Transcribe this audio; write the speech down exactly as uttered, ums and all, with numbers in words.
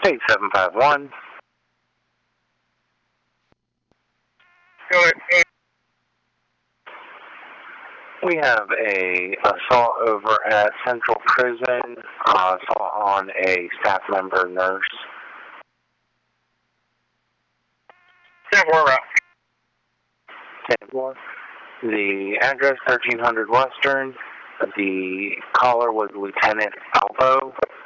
eight seven five one. Go ahead. We have a assault over at Central Prison, uh, assault on a staff member nurse. ten four route. ten four. The address thirteen hundred Western. The caller was Lieutenant Albo.